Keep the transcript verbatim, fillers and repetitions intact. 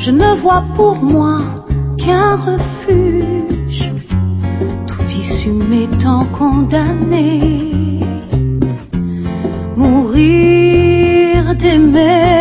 je ne vois pour moi qu'un refuge, tout issu m'étant condamné. Mourir d'aimer